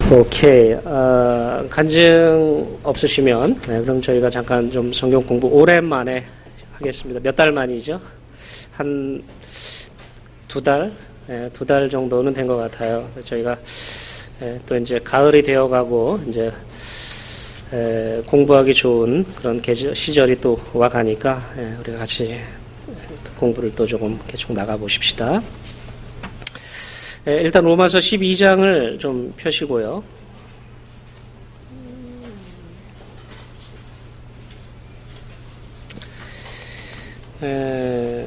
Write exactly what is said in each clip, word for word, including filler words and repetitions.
오케이. 어, 간증 없으시면, 네, 그럼 저희가 잠깐 좀 성경 공부 오랜만에 하겠습니다. 몇 달 만이죠? 한 두 달? 네, 두 달 정도는 된 것 같아요. 저희가 네, 또 이제 가을이 되어가고, 이제, 에, 공부하기 좋은 그런 계절, 시절이 또 와가니까, 예, 우리가 같이 공부를 또 조금 계속 나가보십시다. 예, 일단 로마서 십이 장을 좀 펴시고요. 에,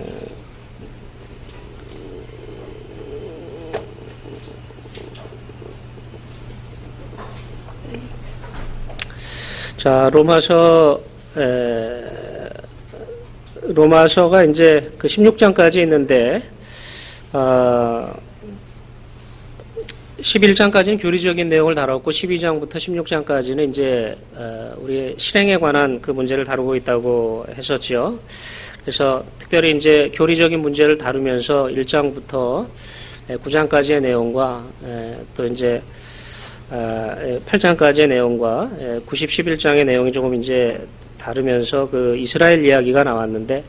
자, 로마서, 에, 로마서가 이제 그 십육 장까지 있는데, 어, 십일 장까지는 교리적인 내용을 다뤘고 십이 장부터 십육 장까지는 이제 어, 우리의 실행에 관한 그 문제를 다루고 있다고 했었죠. 그래서 특별히 이제 교리적인 문제를 다루면서 일 장부터 구 장까지의 내용과 에, 또 이제 어, 팔 장까지의 내용과 에, 구십, 십일 장의 내용이 조금 이제 다루면서 그 이스라엘 이야기가 나왔는데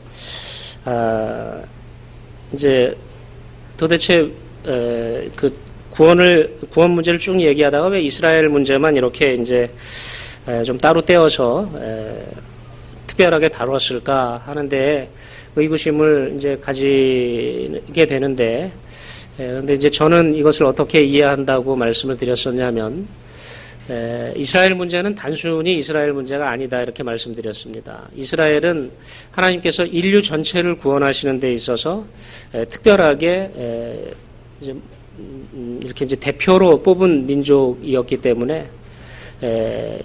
어, 이제 도대체 에, 그 구원을, 구원 문제를 쭉 얘기하다가 왜 이스라엘 문제만 이렇게 이제, 에, 좀 따로 떼어서, 에, 특별하게 다뤘을까 하는데, 의구심을 이제 가지게 되는데, 에, 근데 이제 저는 이것을 어떻게 이해한다고 말씀을 드렸었냐면, 에, 이스라엘 문제는 단순히 이스라엘 문제가 아니다, 이렇게 말씀드렸습니다. 이스라엘은 하나님께서 인류 전체를 구원하시는 데 있어서, 에, 특별하게, 에, 이제 이렇게 이제 대표로 뽑은 민족이었기 때문에 에,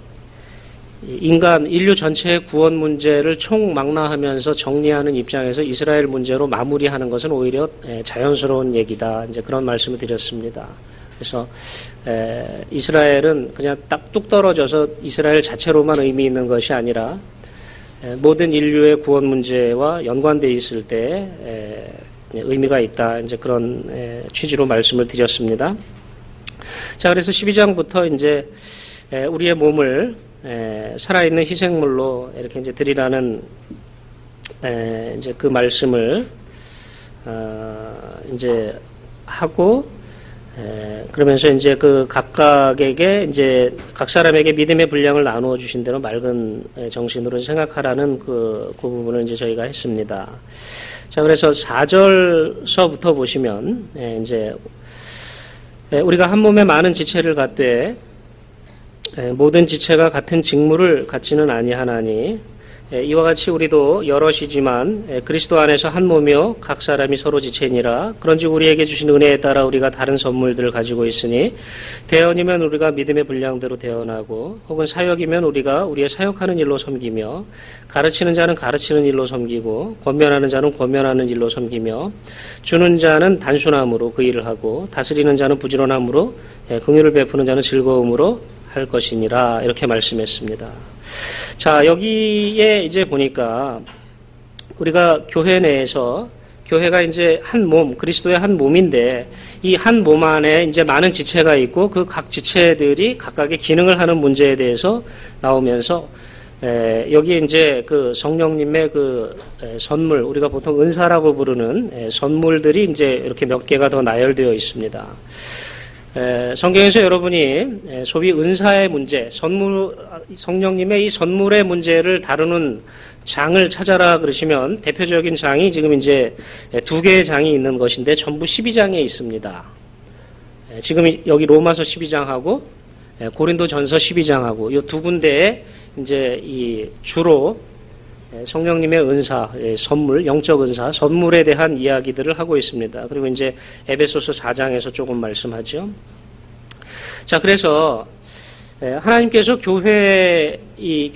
인간 인류 전체의 구원 문제를 총망라하면서 정리하는 입장에서 이스라엘 문제로 마무리하는 것은 오히려 에, 자연스러운 얘기다. 이제 그런 말씀을 드렸습니다. 그래서 에, 이스라엘은 그냥 딱 뚝 떨어져서 이스라엘 자체로만 의미 있는 것이 아니라 에, 모든 인류의 구원 문제와 연관되어 있을 때 에, 의미가 있다. 이제 그런 에, 취지로 말씀을 드렸습니다. 자, 그래서 십이 장부터 이제 에, 우리의 몸을 에, 살아있는 희생물로 이렇게 이제 드리라는 에, 이제 그 말씀을 어, 이제 하고 에, 그러면서 이제 그 각각에게 이제 각 사람에게 믿음의 분량을 나누어 주신 대로 맑은 정신으로 생각하라는 그, 그 부분을 이제 저희가 했습니다. 자, 그래서 사 절서부터 보시면, 예, 이제, 예, 우리가 한 몸에 많은 지체를 갖되, 예, 모든 지체가 같은 직무를 갖지는 아니하나니, 예, 이와 같이 우리도 여럿이지만, 예, 그리스도 안에서 한 몸이요, 각 사람이 서로 지체니라. 그런즉 우리에게 주신 은혜에 따라 우리가 다른 선물들을 가지고 있으니, 대언이면 우리가 믿음의 분량대로 대언하고, 혹은 사역이면 우리가 우리의 사역하는 일로 섬기며, 가르치는 자는 가르치는 일로 섬기고, 권면하는 자는 권면하는 일로 섬기며, 주는 자는 단순함으로 그 일을 하고, 다스리는 자는 부지런함으로, 예, 긍휼을 베푸는 자는 즐거움으로 할 것이니라. 이렇게 말씀했습니다. 자, 여기에 이제 보니까 우리가 교회 내에서 교회가 이제 한 몸, 그리스도의 한 몸인데 이 한 몸 안에 이제 많은 지체가 있고 그 각 지체들이 각각의 기능을 하는 문제에 대해서 나오면서 에, 여기 이제 그 성령님의 그 에, 선물, 우리가 보통 은사라고 부르는 에, 선물들이 이제 이렇게 몇 개가 더 나열되어 있습니다. 에, 성경에서 여러분이 에, 소위 은사의 문제, 선물, 성령님의 이 선물의 문제를 다루는 장을 찾아라 그러시면 대표적인 장이 지금 이제 두 개의 장이 있는 것인데 전부 십이 장에 있습니다. 에, 지금 여기 로마서 십이 장하고 에, 고린도전서 십이 장하고 이 두 군데에 이제 이 주로 성령님의 은사, 선물, 영적 은사, 선물에 대한 이야기들을 하고 있습니다. 그리고 이제 에베소서 사 장에서 조금 말씀하죠. 자, 그래서 하나님께서 교회, 이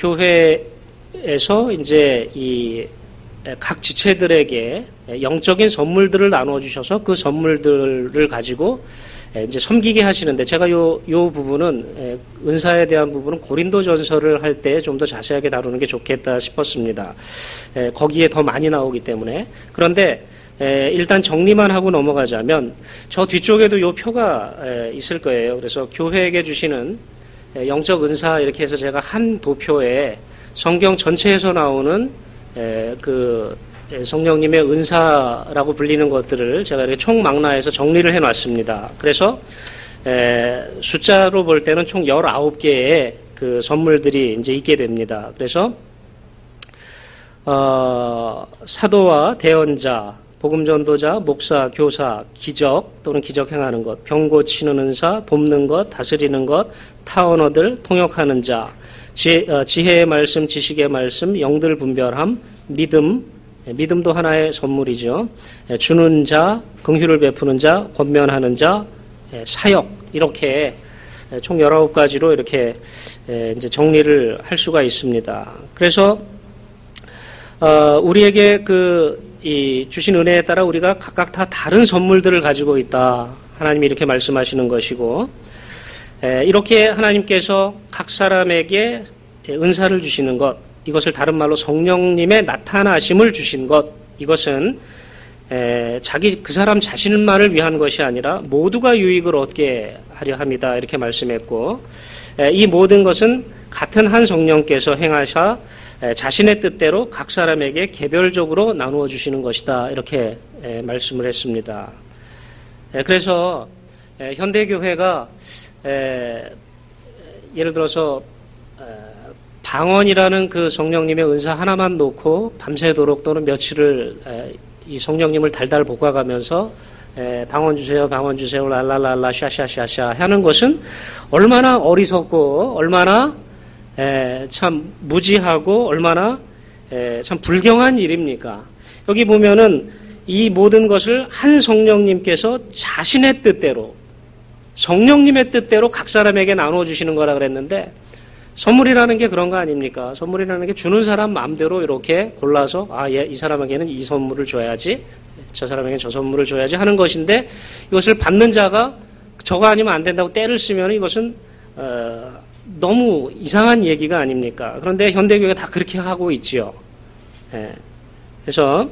교회에서 이제 이 각 지체들에게 영적인 선물들을 나누어 주셔서 그 선물들을 가지고 이제 섬기게 하시는데 제가 요, 요 부분은 은사에 대한 부분은 고린도전서를 할 때 좀 더 자세하게 다루는 게 좋겠다 싶었습니다. 거기에 더 많이 나오기 때문에. 그런데 에, 일단 정리만 하고 넘어가자면 저 뒤쪽에도 요 표가 에, 있을 거예요. 그래서 교회에게 주시는 에, 영적 은사 이렇게 해서 제가 한 도표에 성경 전체에서 나오는 에, 그 에, 성령님의 은사라고 불리는 것들을 제가 이렇게 총망라해서 정리를 해놨습니다. 그래서 에, 숫자로 볼 때는 총 열아홉 개의 그 선물들이 이제 있게 됩니다. 그래서 어, 사도와 대언자, 복음전도자, 목사, 교사, 기적 또는 기적 행하는 것, 병 고치는 은사, 돕는 것, 다스리는 것, 타 언어들, 통역하는 자, 지, 어, 지혜의 말씀, 지식의 말씀, 영들 분별함, 믿음, 믿음도 하나의 선물이죠. 주는 자, 긍휼을 베푸는 자, 권면하는 자, 사역, 이렇게 총 열아홉 가지로 이렇게 이제 정리를 할 수가 있습니다. 그래서 어, 우리에게 그 이 주신 은혜에 따라 우리가 각각 다 다른 선물들을 가지고 있다. 하나님이 이렇게 말씀하시는 것이고, 에, 이렇게 하나님께서 각 사람에게 은사를 주시는 것, 이것을 다른 말로 성령님의 나타나심을 주신 것, 이것은 에, 자기 그 사람 자신만을 위한 것이 아니라 모두가 유익을 얻게 하려 합니다. 이렇게 말씀했고, 에, 이 모든 것은 같은 한 성령께서 행하사 자신의 뜻대로 각 사람에게 개별적으로 나누어 주시는 것이다. 이렇게 말씀을 했습니다. 그래서 현대교회가 예를 들어서 방언이라는 그 성령님의 은사 하나만 놓고 밤새도록 또는 며칠을 이 성령님을 달달 볶아가면서 방언 주세요, 방언 주세요, 랄랄랄라, 샤샤샤샤 하는 것은 얼마나 어리석고 얼마나 에, 참 무지하고 얼마나 에, 참 불경한 일입니까? 여기 보면은 이 모든 것을 한 성령님께서 자신의 뜻대로 성령님의 뜻대로 각 사람에게 나누어 주시는 거라 그랬는데 선물이라는 게 그런 거 아닙니까? 선물이라는 게 주는 사람 마음대로 이렇게 골라서 아, 예, 이 사람에게는 이 선물을 줘야지, 저 사람에게는 저 선물을 줘야지 하는 것인데 이것을 받는 자가 저거 아니면 안 된다고 때를 쓰면 이것은 어, 너무 이상한 얘기가 아닙니까? 그런데 현대교회가 다 그렇게 하고 있지요. 예. 그래서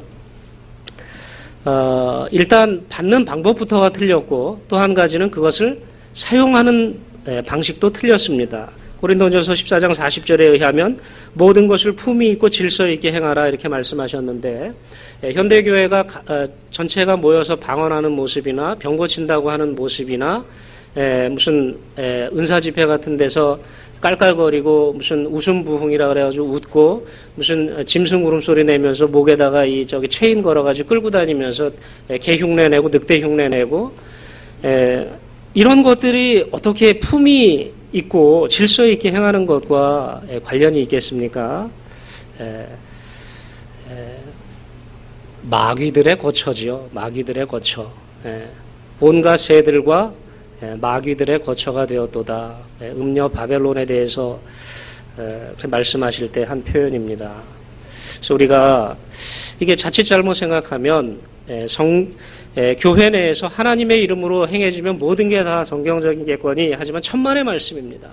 어, 일단 받는 방법부터가 틀렸고 또 한 가지는 그것을 사용하는 예, 방식도 틀렸습니다. 고린도전서 십사 장 사십 절에 의하면 모든 것을 품위 있고 질서 있게 행하라 이렇게 말씀하셨는데 예, 현대교회가 어, 전체가 모여서 방언하는 모습이나 병 고친다고 하는 모습이나 에, 무슨 에, 은사 집회 같은 데서 깔깔거리고 무슨 웃음 부흥이라 그래가지고 웃고 무슨 짐승 울음소리 내면서 목에다가 이 저기 체인 걸어가지고 끌고 다니면서 에, 개 흉내 내고 늑대 흉내 내고 에, 이런 것들이 어떻게 품이 있고 질서 있게 행하는 것과 에, 관련이 있겠습니까? 에, 에, 마귀들의 거처지요. 마귀들의 거처. 에, 온갖 새들과 마귀들의 거처가 되었도다. 음녀 바벨론에 대해서 말씀하실 때 한 표현입니다. 그래서 우리가 이게 자칫 잘못 생각하면 성, 교회 내에서 하나님의 이름으로 행해지면 모든 게 다 성경적이겠거니 하지만 천만의 말씀입니다.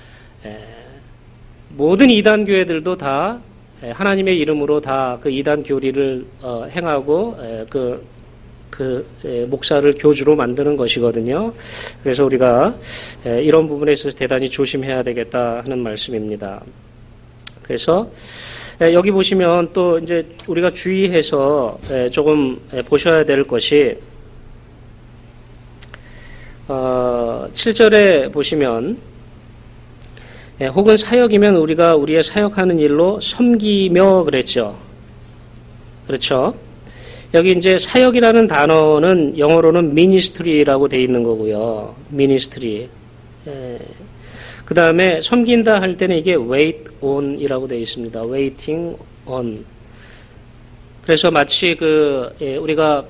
모든 이단 교회들도 다 하나님의 이름으로 다 그 이단 교리를 행하고 그 그 목사를 교주로 만드는 것이거든요. 그래서 우리가 이런 부분에 있어서 대단히 조심해야 되겠다 하는 말씀입니다. 그래서 여기 보시면 또 이제 우리가 주의해서 조금 보셔야 될 것이 칠 절에 보시면 혹은 사역이면 우리가 우리의 사역하는 일로 섬기며 그랬죠. 그렇죠? 여기 이제 사역이라는 단어는 영어로는 ministry라고 돼 있는 거고요. ministry. 그 다음에 섬긴다 할 때는 이게 wait on이라고 돼 있습니다. waiting on. 그래서 마치 그 예, 우리가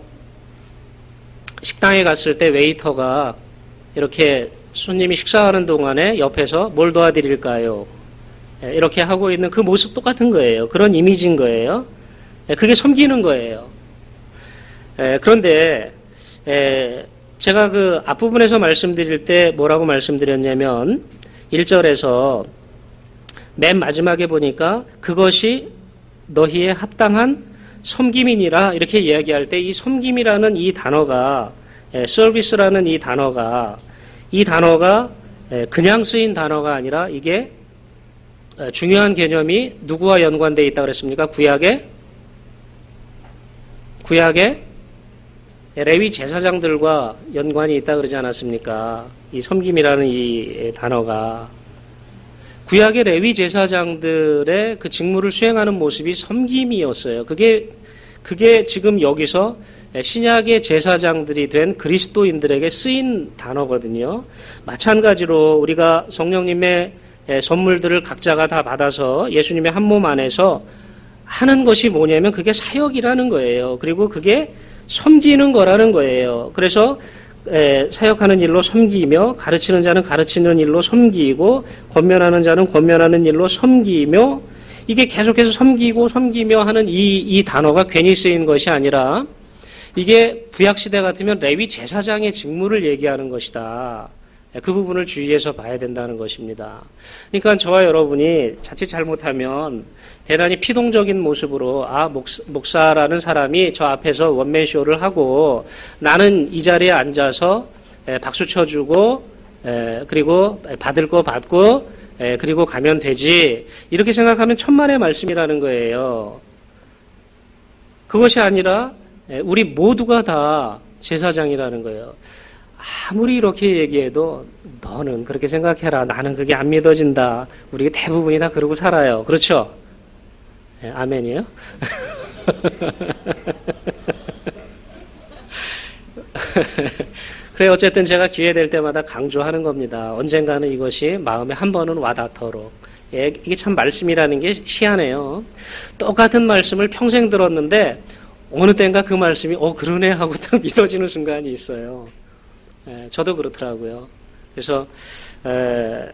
식당에 갔을 때 웨이터가 이렇게 손님이 식사하는 동안에 옆에서 뭘 도와드릴까요? 예, 이렇게 하고 있는 그 모습 똑같은 거예요. 그런 이미지인 거예요. 예, 그게 섬기는 거예요. 에, 그런데 에, 제가 그 앞부분에서 말씀드릴 때 뭐라고 말씀드렸냐면 일 절에서 맨 마지막에 보니까 그것이 너희의 합당한 섬김이니라 이렇게 이야기할 때 이 섬김이라는 이 단어가 서비스라는 이 단어가 이 단어가 그냥 쓰인 단어가 아니라 이게 중요한 개념이 누구와 연관되어 있다고 그랬습니까? 구약에 구약에 레위 제사장들과 연관이 있다 그러지 않았습니까? 이 섬김이라는 이 단어가 구약의 레위 제사장들의 그 직무를 수행하는 모습이 섬김이었어요. 그게 그게 지금 여기서 신약의 제사장들이 된 그리스도인들에게 쓰인 단어거든요. 마찬가지로 우리가 성령님의 선물들을 각자가 다 받아서 예수님의 한 몸 안에서 하는 것이 뭐냐면 그게 사역이라는 거예요. 그리고 그게 섬기는 거라는 거예요. 그래서 에, 사역하는 일로 섬기며 가르치는 자는 가르치는 일로 섬기고 권면하는 자는 권면하는 일로 섬기며 이게 계속해서 섬기고 섬기며 하는 이, 이 단어가 괜히 쓰인 것이 아니라 이게 구약시대 같으면 레위 제사장의 직무를 얘기하는 것이다. 그 부분을 주의해서 봐야 된다는 것입니다. 그러니까 저와 여러분이 자칫 잘못하면 대단히 피동적인 모습으로 아 목사라는 사람이 저 앞에서 원맨쇼를 하고 나는 이 자리에 앉아서 박수 쳐주고 그리고 받을 거 받고 그리고 가면 되지 이렇게 생각하면 천만의 말씀이라는 거예요. 그것이 아니라 우리 모두가 다 제사장이라는 거예요. 아무리 이렇게 얘기해도 너는 그렇게 생각해라. 나는 그게 안 믿어진다. 우리 대부분이 다 그러고 살아요. 그렇죠? 네, 아멘이에요? 그래 어쨌든 제가 기회 될 때마다 강조하는 겁니다. 언젠가는 이것이 마음에 한 번은 와닿도록. 예, 이게 참 말씀이라는 게 희한해요. 똑같은 말씀을 평생 들었는데 어느 때인가 그 말씀이 어 그러네 하고 딱 믿어지는 순간이 있어요. 예, 저도 그렇더라고요. 그래서 에,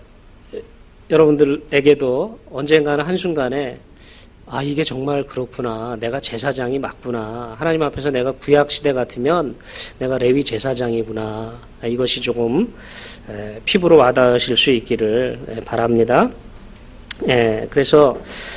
여러분들에게도 언젠가는 한순간에 아 이게 정말 그렇구나. 내가 제사장이 맞구나. 하나님 앞에서 내가 구약시대 같으면 내가 레위 제사장이구나. 이것이 조금 에, 피부로 와닿으실 수 있기를 에, 바랍니다. 예, 그래서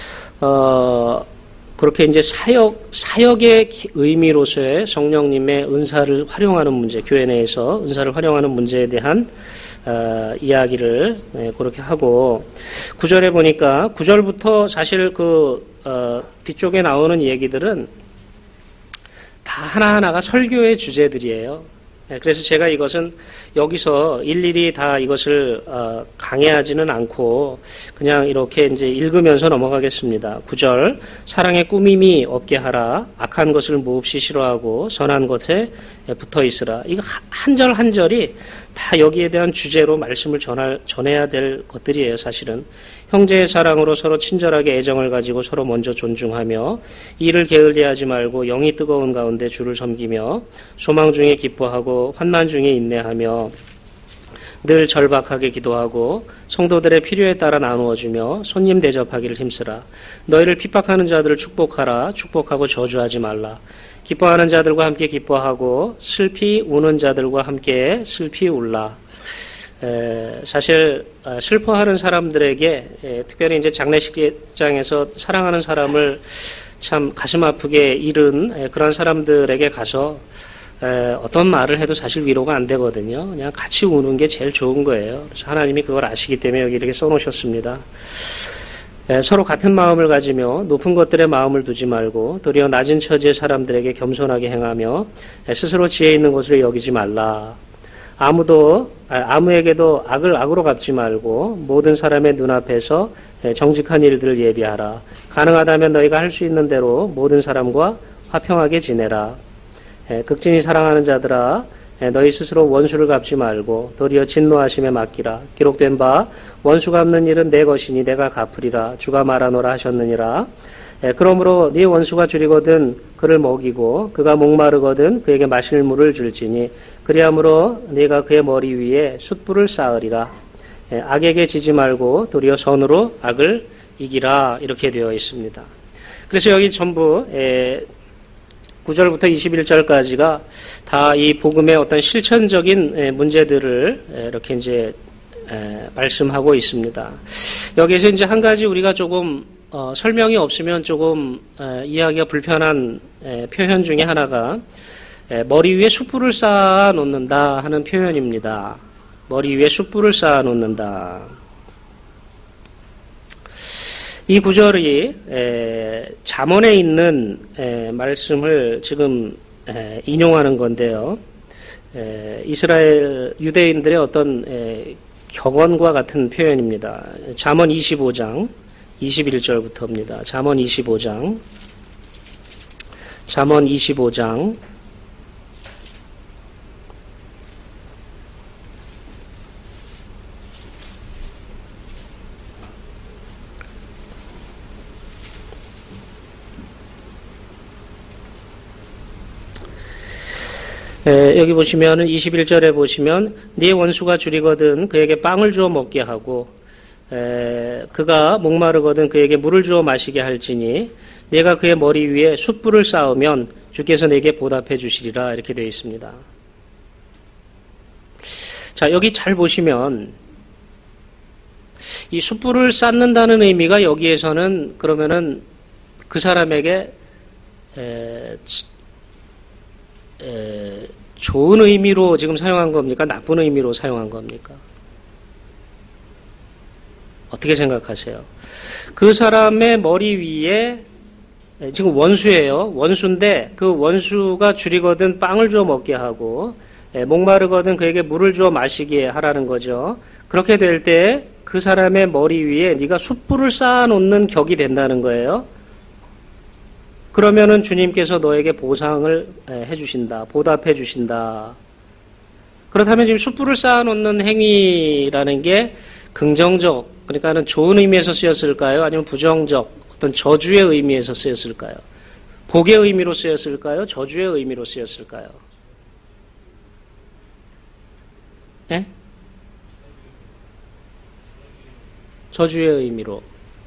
어, 그렇게 이제 사역, 사역의 의미로서의 성령님의 은사를 활용하는 문제, 교회 내에서 은사를 활용하는 문제에 대한 어, 이야기를 네, 그렇게 하고 구 절에 보니까 구 절부터 사실 그 어, 뒤쪽에 나오는 얘기들은 다 하나하나가 설교의 주제들이에요. 네, 그래서 제가 이것은 여기서 일일이 다 이것을 어, 강해하지는 않고 그냥 이렇게 이제 읽으면서 넘어가겠습니다. 구 절 사랑의 꾸밈이 없게 하라. 악한 것을 몹시 싫어하고 선한 것에 붙어 있으라. 이거 한 절 한 절이 다 여기에 대한 주제로 말씀을 전할, 전해야 될 것들이에요. 사실은 형제의 사랑으로 서로 친절하게 애정을 가지고 서로 먼저 존중하며 이를 게을리하지 말고 영이 뜨거운 가운데 주를 섬기며 소망 중에 기뻐하고 환난 중에 인내하며 늘 절박하게 기도하고 성도들의 필요에 따라 나누어주며 손님 대접하기를 힘쓰라. 너희를 핍박하는 자들을 축복하라. 축복하고 저주하지 말라. 기뻐하는 자들과 함께 기뻐하고 슬피 우는 자들과 함께 슬피 울라. 에, 사실 슬퍼하는 사람들에게 에, 특별히 이제 장례식장에서 사랑하는 사람을 참 가슴 아프게 잃은 에, 그런 사람들에게 가서 에, 어떤 말을 해도 사실 위로가 안 되거든요. 그냥 같이 우는 게 제일 좋은 거예요. 그래서 하나님이 그걸 아시기 때문에 여기 이렇게 써놓으셨습니다. 에, 서로 같은 마음을 가지며 높은 것들에 마음을 두지 말고 도리어 낮은 처지의 사람들에게 겸손하게 행하며 에, 스스로 지혜 있는 것으로 여기지 말라. 아무도 아무에게도 악을 악으로 갚지 말고 모든 사람의 눈앞에서 정직한 일들을 예비하라. 가능하다면 너희가 할 수 있는 대로 모든 사람과 화평하게 지내라. 극진히 사랑하는 자들아 너희 스스로 원수를 갚지 말고 도리어 진노하심에 맡기라. 기록된 바 원수 갚는 일은 내 것이니 내가 갚으리라. 주가 말하노라 하셨느니라. 그러므로 네 원수가 줄이거든 그를 먹이고 그가 목마르거든 그에게 마실 물을 줄지니 그리함으로 네가 그의 머리 위에 숯불을 쌓으리라. 악에게 지지 말고 도리어 선으로 악을 이기라. 이렇게 되어 있습니다. 그래서 여기 전부 구 절부터 이십일 절까지가 다 이 복음의 어떤 실천적인 문제들을 이렇게 이제 말씀하고 있습니다. 여기에서 이제 한 가지 우리가 조금 어, 설명이 없으면 조금 에, 이해하기가 불편한 에, 표현 중에 하나가 에, 머리 위에 숯불을 쌓아 놓는다 하는 표현입니다. 머리 위에 숯불을 쌓아 놓는다. 이 구절이 에, 잠언에 있는 에, 말씀을 지금 에, 인용하는 건데요. 에, 이스라엘 유대인들의 어떤 에, 격언과 같은 표현입니다. 잠언 이십오 장 이십일 절부터입니다. 잠언 이십오 장 잠언 이십오 장 에, 여기 보시면은 이십일 절에 보시면 네 원수가 줄이거든 그에게 빵을 주어 먹게 하고 에, 그가 목마르거든 그에게 물을 주어 마시게 할지니 내가 그의 머리 위에 숯불을 쌓으면 주께서 내게 보답해 주시리라 이렇게 되어 있습니다. 자, 여기 잘 보시면 이 숯불을 쌓는다는 의미가 여기에서는 그러면은 그 사람에게 에, 에, 좋은 의미로 지금 사용한 겁니까? 나쁜 의미로 사용한 겁니까? 어떻게 생각하세요? 그 사람의 머리 위에 지금 원수예요. 원수인데 그 원수가 줄이거든 빵을 주어 먹게 하고 목마르거든 그에게 물을 주어 마시게 하라는 거죠. 그렇게 될 때 그 사람의 머리 위에 네가 숯불을 쌓아놓는 격이 된다는 거예요. 그러면은 주님께서 너에게 보상을 해주신다. 보답해 주신다. 그렇다면 지금 숯불을 쌓아놓는 행위라는 게 긍정적, 그러니까는 좋은 의미에서 쓰였을까요? 아니면 부정적, 어떤 저주의 의미에서 쓰였을까요? 복의 의미로 쓰였을까요? 저주의 의미로 쓰였을까요? 예? 저주의 의미로.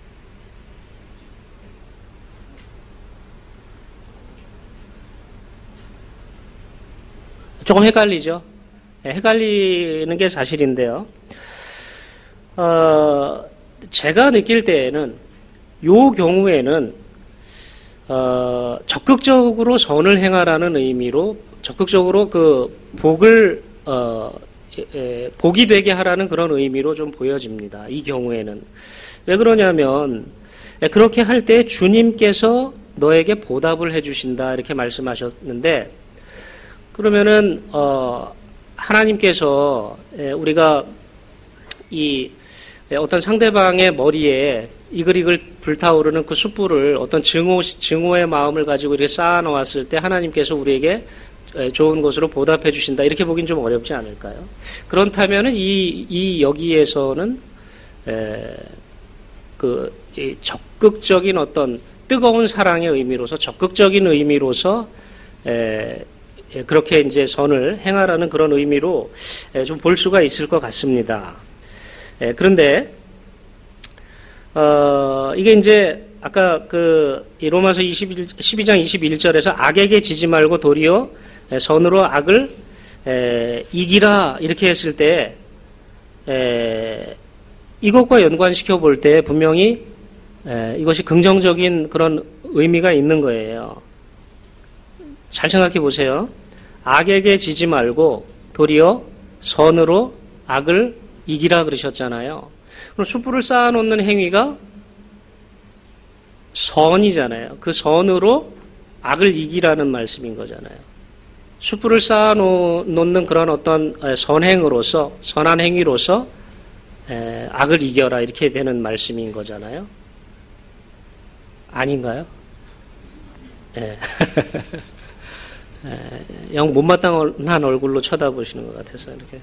조금 헷갈리죠? 네, 헷갈리는 게 사실인데요. 어, 제가 느낄 때에는 요 경우에는 어, 적극적으로 선을 행하라는 의미로 적극적으로 그 복을 어, 에, 복이 되게 하라는 그런 의미로 좀 보여집니다. 이 경우에는 왜 그러냐면 그렇게 할 때 주님께서 너에게 보답을 해주신다 이렇게 말씀하셨는데 그러면은 어, 하나님께서 우리가 이 어떤 상대방의 머리에 이글이글 불타오르는 그 숯불을 어떤 증오, 증오의 마음을 가지고 이렇게 쌓아 놓았을 때 하나님께서 우리에게 좋은 것으로 보답해 주신다. 이렇게 보긴 좀 어렵지 않을까요? 그렇다면은 이, 이 여기에서는, 에, 그, 이 적극적인 어떤 뜨거운 사랑의 의미로서, 적극적인 의미로서, 에, 그렇게 이제 선을 행하라는 그런 의미로 좀 볼 수가 있을 것 같습니다. 예, 그런데 어, 이게 이제 아까 그 로마서 십이 장 이십일 절에서 악에게 지지 말고 도리어 선으로 악을 에, 이기라 이렇게 했을 때 에, 이것과 연관시켜 볼 때 분명히 에, 이것이 긍정적인 그런 의미가 있는 거예요. 잘 생각해 보세요. 악에게 지지 말고 도리어 선으로 악을 이기라 그러셨잖아요. 그럼 숯불을 쌓아놓는 행위가 선이잖아요. 그 선으로 악을 이기라는 말씀인 거잖아요. 숯불을 쌓아놓는 그런 어떤 선행으로서 선한 행위로서 악을 이겨라 이렇게 되는 말씀인 거잖아요. 아닌가요? 예. 영 못마땅한 얼굴로 쳐다보시는 것 같아서 이렇게.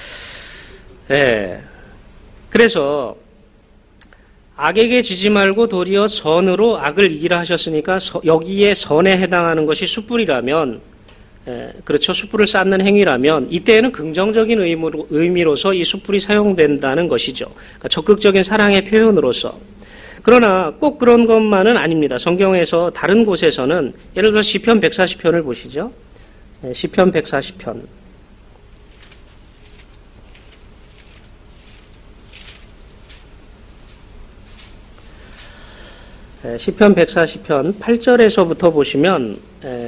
예. 그래서 악에게 지지 말고 도리어 선으로 악을 이기라 하셨으니까 서, 여기에 선에 해당하는 것이 숯불이라면, 예, 그렇죠. 숯불을 쌓는 행위라면 이때에는 긍정적인 의미로, 의미로서 이 숯불이 사용된다는 것이죠. 그러니까 적극적인 사랑의 표현으로서. 그러나 꼭 그런 것만은 아닙니다. 성경에서 다른 곳에서는 예를 들어 시편 백사십 편을 보시죠. 시편 백사십 편. 시편 백사십 편 팔 절에서부터 보시면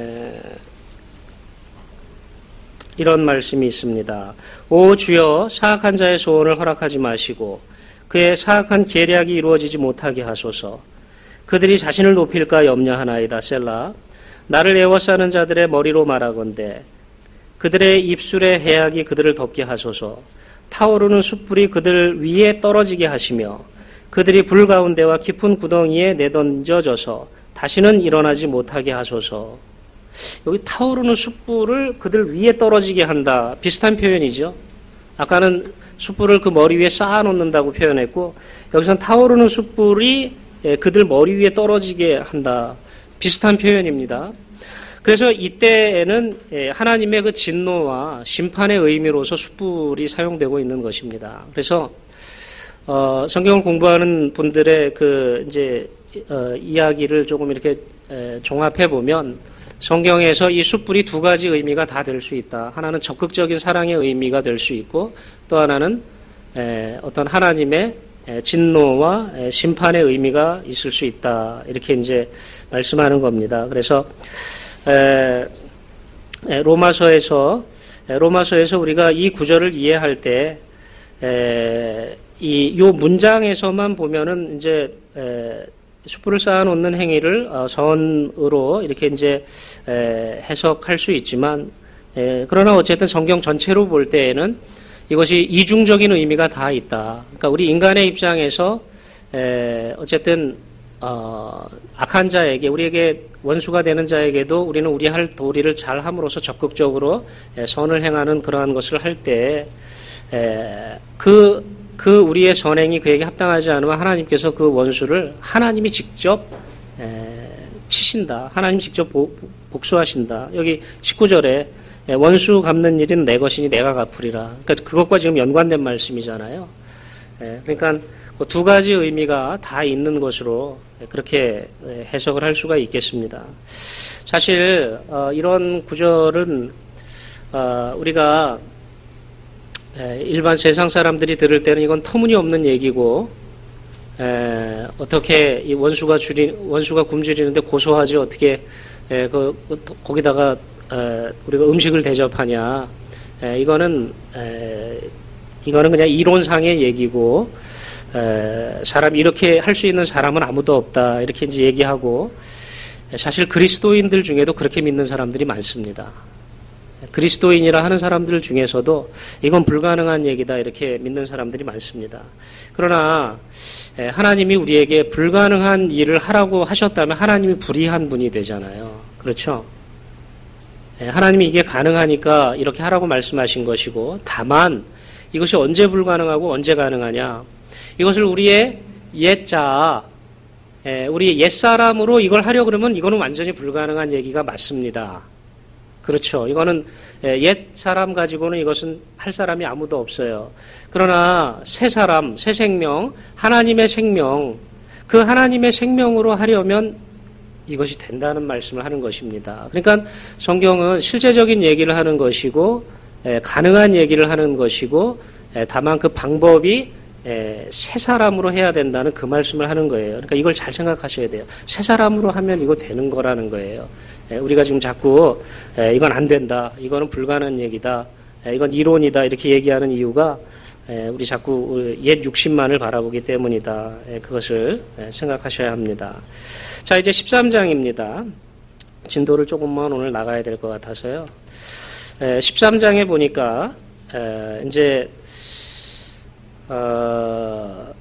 이런 말씀이 있습니다. 오 주여, 사악한 자의 소원을 허락하지 마시고 그의 사악한 계략이 이루어지지 못하게 하소서. 그들이 자신을 높일까 염려하나이다. 셀라. 나를 애워싸는 자들의 머리로 말하건대 그들의 입술의 해악이 그들을 덮게 하소서. 타오르는 숯불이 그들 위에 떨어지게 하시며 그들이 불 가운데와 깊은 구덩이에 내던져져서 다시는 일어나지 못하게 하소서. 여기 타오르는 숯불을 그들 위에 떨어지게 한다. 비슷한 표현이죠. 아까는 숯불을 그 머리 위에 쌓아놓는다고 표현했고 여기서는 타오르는 숯불이 그들 머리 위에 떨어지게 한다. 비슷한 표현입니다. 그래서 이때에는 하나님의 그 진노와 심판의 의미로서 숯불이 사용되고 있는 것입니다. 그래서 어, 성경을 공부하는 분들의 그 이제 어, 이야기를 조금 이렇게 에, 종합해 보면 성경에서 이 숯불이 두 가지 의미가 다 될 수 있다. 하나는 적극적인 사랑의 의미가 될 수 있고 또 하나는 에, 어떤 하나님의 에, 진노와 에, 심판의 의미가 있을 수 있다. 이렇게 이제 말씀하는 겁니다. 그래서 에, 에, 로마서에서 에, 로마서에서 우리가 이 구절을 이해할 때 에, 이, 요 문장에서만 보면은 이제, 에, 숯불을 쌓아놓는 행위를 어, 선으로 이렇게 이제, 에, 해석할 수 있지만, 에, 그러나 어쨌든 성경 전체로 볼 때에는 이것이 이중적인 의미가 다 있다. 그러니까 우리 인간의 입장에서, 에, 어쨌든, 어, 악한 자에게, 우리에게 원수가 되는 자에게도 우리는 우리 할 도리를 잘 함으로써 적극적으로 에, 선을 행하는 그러한 것을 할 때, 에, 그, 그 우리의 선행이 그에게 합당하지 않으면 하나님께서 그 원수를 하나님이 직접 에, 치신다. 하나님이 직접 보, 복수하신다. 여기 십구 절에 에, 원수 갚는 일은 내 것이니 내가 갚으리라. 그러니까 그것과 지금 연관된 말씀이잖아요. 에, 그러니까 그 두 가지 의미가 다 있는 것으로 그렇게 해석을 할 수가 있겠습니다. 사실 어, 이런 구절은 어, 우리가 일반 세상 사람들이 들을 때는 이건 터무니없는 얘기고 에, 어떻게 이 원수가 줄이 원수가 굶주리는데 고소하지 어떻게 에, 그, 거기다가 에, 우리가 음식을 대접하냐. 에, 이거는 에, 이거는 그냥 이론상의 얘기고 에, 사람 이렇게 할 수 있는 사람은 아무도 없다 이렇게 이제 얘기하고 사실 그리스도인들 중에도 그렇게 믿는 사람들이 많습니다. 그리스도인이라 하는 사람들 중에서도 이건 불가능한 얘기다 이렇게 믿는 사람들이 많습니다. 그러나 하나님이 우리에게 불가능한 일을 하라고 하셨다면 하나님이 불의한 분이 되잖아요. 그렇죠? 하나님이 이게 가능하니까 이렇게 하라고 말씀하신 것이고 다만 이것이 언제 불가능하고 언제 가능하냐 이것을 우리의 옛자 우리 옛사람으로 이걸 하려고 그러면 이거는 완전히 불가능한 얘기가 맞습니다. 그렇죠. 이거는 옛 사람 가지고는 이것은 할 사람이 아무도 없어요. 그러나 새 사람, 새 생명, 하나님의 생명, 그 하나님의 생명으로 하려면 이것이 된다는 말씀을 하는 것입니다. 그러니까 성경은 실제적인 얘기를 하는 것이고 가능한 얘기를 하는 것이고 다만 그 방법이 새 사람으로 해야 된다는 그 말씀을 하는 거예요. 그러니까 이걸 잘 생각하셔야 돼요. 새 사람으로 하면 이거 되는 거라는 거예요. 우리가 지금 자꾸 이건 안 된다, 이거는 불가능한 얘기다, 이건 이론이다 이렇게 얘기하는 이유가 우리 자꾸 옛 육신만을 바라보기 때문이다. 그것을 생각하셔야 합니다. 자, 이제 십삼 장입니다. 진도를 조금만 오늘 나가야 될 것 같아서요. 십삼 장에 보니까 이제 어,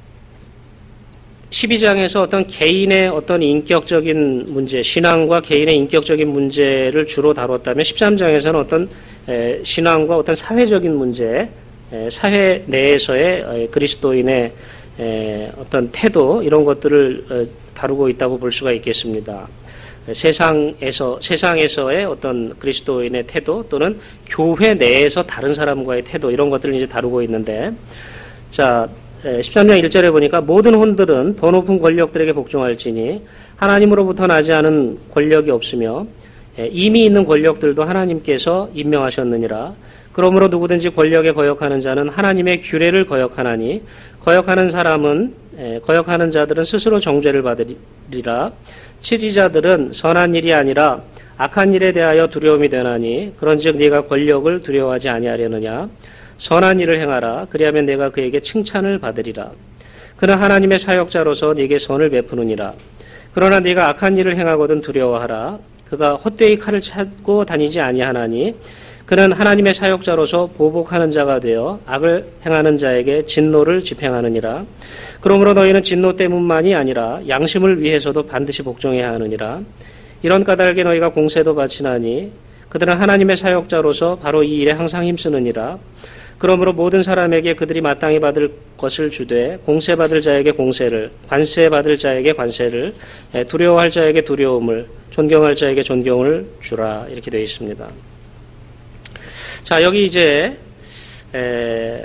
십이 장에서 어떤 개인의 어떤 인격적인 문제, 신앙과 개인의 인격적인 문제를 주로 다뤘다면 십삼 장에서는 어떤 에, 신앙과 어떤 사회적인 문제, 에, 사회 내에서의 에, 그리스도인의 에, 어떤 태도 이런 것들을 에, 다루고 있다고 볼 수가 있겠습니다. 에, 세상에서 세상에서의 어떤 그리스도인의 태도 또는 교회 내에서 다른 사람과의 태도 이런 것들을 이제 다루고 있는데, 자. 십삼 장 일 절에 보니까 모든 혼들은 더 높은 권력들에게 복종할지니 하나님으로부터 나지 않은 권력이 없으며 이미 있는 권력들도 하나님께서 임명하셨느니라. 그러므로 누구든지 권력에 거역하는 자는 하나님의 규례를 거역하나니 거역하는 사람은 에, 거역하는 자들은 스스로 정죄를 받으리라. 치리자들은 선한 일이 아니라 악한 일에 대하여 두려움이 되나니 그런즉 네가 권력을 두려워하지 아니하려느냐. 선한 일을 행하라. 그리하면 내가 그에게 칭찬을 받으리라. 그는 하나님의 사역자로서 네게 선을 베푸느니라. 그러나 네가 악한 일을 행하거든 두려워하라. 그가 헛되이 칼을 찾고 다니지 아니하나니 그는 하나님의 사역자로서 보복하는 자가 되어 악을 행하는 자에게 진노를 집행하느니라. 그러므로 너희는 진노 때문만이 아니라 양심을 위해서도 반드시 복종해야 하느니라. 이런 까닭에 너희가 공세도 바치나니 그들은 하나님의 사역자로서 바로 이 일에 항상 힘쓰느니라. 그러므로 모든 사람에게 그들이 마땅히 받을 것을 주되 공세받을 자에게 공세를, 관세받을 자에게 관세를, 두려워할 자에게 두려움을, 존경할 자에게 존경을 주라. 이렇게 되어 있습니다. 자, 여기 이제 에,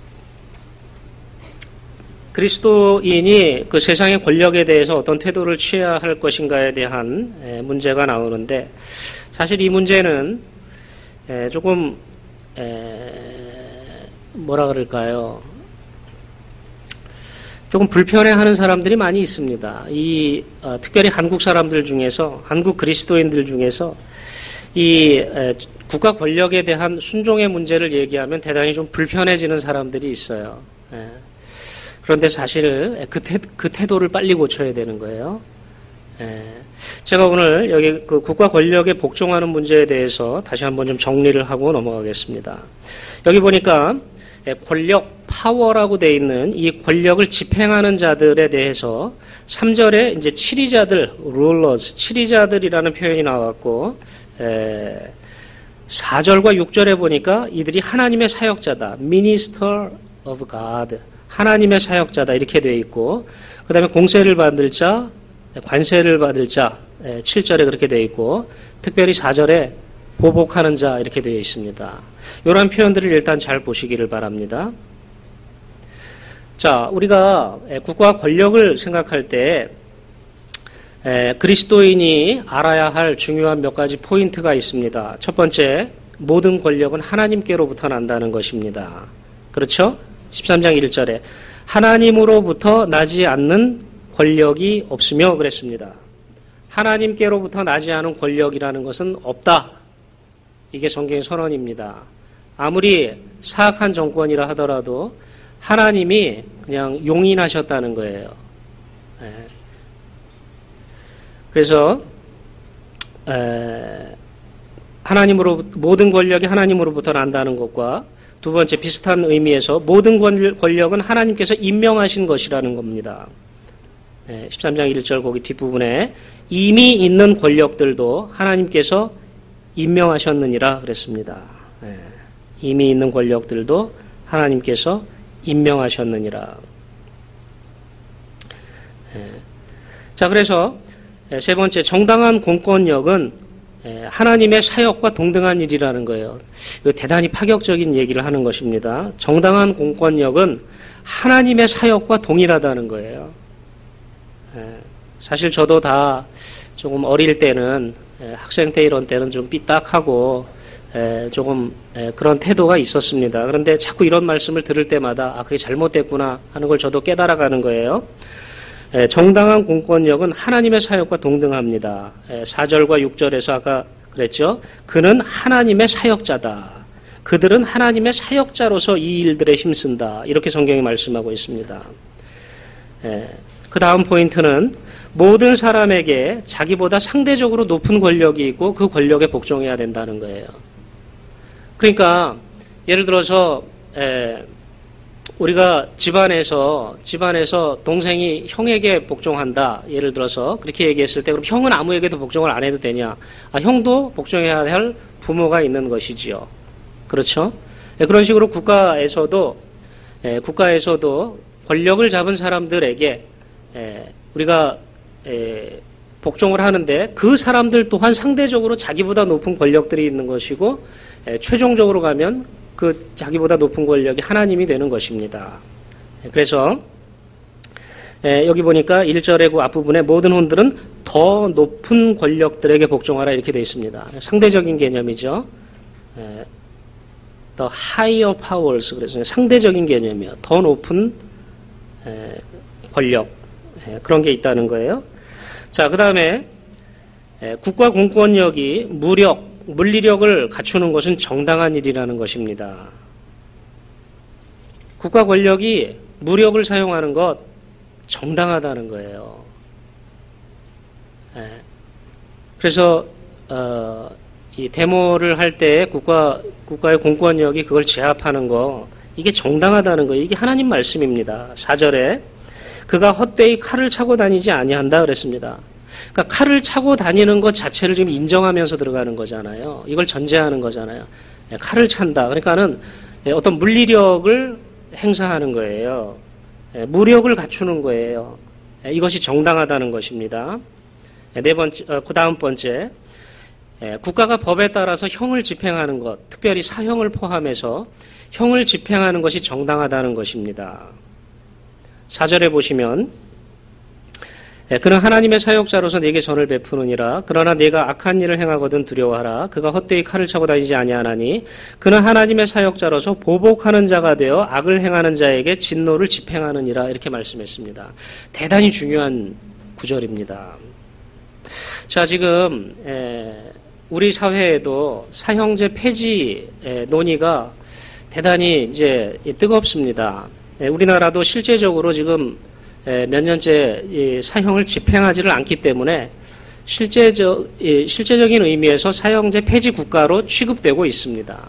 그리스도인이 그 세상의 권력에 대해서 어떤 태도를 취해야 할 것인가에 대한 에, 문제가 나오는데 사실 이 문제는 에, 조금 에, 뭐라 그럴까요? 조금 불편해하는 사람들이 많이 있습니다. 이 어, 특별히 한국 사람들 중에서, 한국 그리스도인들 중에서 이 에, 국가 권력에 대한 순종의 문제를 얘기하면 대단히 좀 불편해지는 사람들이 있어요. 에. 그런데 사실 그, 태, 그 태도를 빨리 고쳐야 되는 거예요. 에. 제가 오늘 여기 그 국가 권력에 복종하는 문제에 대해서 다시 한번 좀 정리를 하고 넘어가겠습니다. 여기 보니까 권력, 파워라고 되어 있는 이 권력을 집행하는 자들에 대해서 삼 절에 이제 치리자들, rulers, 치리자들이라는 표현이 나왔고, 에, 사 절과 육 절에 보니까 이들이 하나님의 사역자다, minister of God, 하나님의 사역자다 이렇게 되어 있고, 그 다음에 공세를 받을 자, 관세를 받을 자, 에, 칠 절에 그렇게 되어 있고, 특별히 사 절에 보복하는 자 이렇게 되어 있습니다. 이런 표현들을 일단 잘 보시기를 바랍니다. 자, 우리가 국가 권력을 생각할 때 그리스도인이 알아야 할 중요한 몇 가지 포인트가 있습니다. 첫 번째, 모든 권력은 하나님께로부터 난다는 것입니다. 그렇죠? 십삼 장 일 절에 하나님으로부터 나지 않는 권력이 없으며 그랬습니다. 하나님께로부터 나지 않은 권력이라는 것은 없다. 이게 성경의 선언입니다. 아무리 사악한 정권이라 하더라도 하나님이 그냥 용인하셨다는 거예요. 네. 그래서 에, 하나님으로 모든 권력이 하나님으로부터 난다는 것과 두 번째 비슷한 의미에서 모든 권력은 하나님께서 임명하신 것이라는 겁니다. 네, 십삼 장 일 절 거기 뒷부분에 이미 있는 권력들도 하나님께서 임명하셨느니라 그랬습니다. 네, 이미 있는 권력들도 하나님께서 임명하셨느니라. 네. 자, 그래서 세 번째, 정당한 공권력은 하나님의 사역과 동등한 일이라는 거예요. 이거 대단히 파격적인 얘기를 하는 것입니다. 정당한 공권력은 하나님의 사역과 동일하다는 거예요. 사실 저도 다 조금 어릴 때는, 학생 때 이런 때는 좀 삐딱하고 조금 그런 태도가 있었습니다. 그런데 자꾸 이런 말씀을 들을 때마다 아, 그게 잘못됐구나 하는 걸 저도 깨달아가는 거예요. 정당한 공권력은 하나님의 사역과 동등합니다. 사 절과 육 절에서 아까 그랬죠. 그는 하나님의 사역자다. 그들은 하나님의 사역자로서 이 일들에 힘쓴다. 이렇게 성경이 말씀하고 있습니다. 그 다음 포인트는 모든 사람에게 자기보다 상대적으로 높은 권력이 있고 그 권력에 복종해야 된다는 거예요. 그러니까 예를 들어서 에, 우리가 집안에서 집안에서 동생이 형에게 복종한다. 예를 들어서 그렇게 얘기했을 때 그럼 형은 아무에게도 복종을 안 해도 되냐? 아, 형도 복종해야 할 부모가 있는 것이지요. 그렇죠? 에, 그런 식으로 국가에서도 에, 국가에서도 권력을 잡은 사람들에게 에, 우리가 에, 복종을 하는데 그 사람들 또한 상대적으로 자기보다 높은 권력들이 있는 것이고 에, 최종적으로 가면 그 자기보다 높은 권력이 하나님이 되는 것입니다. 그래서 에, 여기 보니까 일 절의 그 앞부분에 모든 혼들은 더 높은 권력들에게 복종하라 이렇게 되어 있습니다. 상대적인 개념이죠. 에, The higher powers 그래서 상대적인 개념이요. 더 높은 에, 권력 에, 그런 게 있다는 거예요. 자, 그 다음에 국가 공권력이 무력, 물리력을 갖추는 것은 정당한 일이라는 것입니다. 국가 권력이 무력을 사용하는 것 정당하다는 거예요. 예. 그래서 어, 이 데모를 할 때 국가 국가의 공권력이 그걸 제압하는 거 이게 정당하다는 거예요. 이게 하나님 말씀입니다. 사 절에 그가 헛되이 칼을 차고 다니지 아니한다 그랬습니다. 그러니까 칼을 차고 다니는 것 자체를 지금 인정하면서 들어가는 거잖아요. 이걸 전제하는 거잖아요. 예, 칼을 찬다. 그러니까는 어떤 물리력을 행사하는 거예요. 예, 무력을 갖추는 거예요. 예, 이것이 정당하다는 것입니다. 예, 네 번째, 어, 그 다음 번째, 예, 국가가 법에 따라서 형을 집행하는 것, 특별히 사형을 포함해서 형을 집행하는 것이 정당하다는 것입니다. 사 절에 보시면 예, 그는 하나님의 사역자로서 네게 선을 베푸느니라. 그러나 네가 악한 일을 행하거든 두려워하라. 그가 헛되이 칼을 차고 다니지 아니하나니 그는 하나님의 사역자로서 보복하는 자가 되어 악을 행하는 자에게 진노를 집행하느니라. 이렇게 말씀했습니다. 대단히 중요한 구절입니다. 자, 지금 에, 우리 사회에도 사형제 폐지 에, 논의가 대단히 이제 뜨겁습니다. 에, 우리나라도 실제적으로 지금 몇 년째 사형을 집행하지를 않기 때문에 실제적, 실제적인 의미에서 사형제 폐지 국가로 취급되고 있습니다.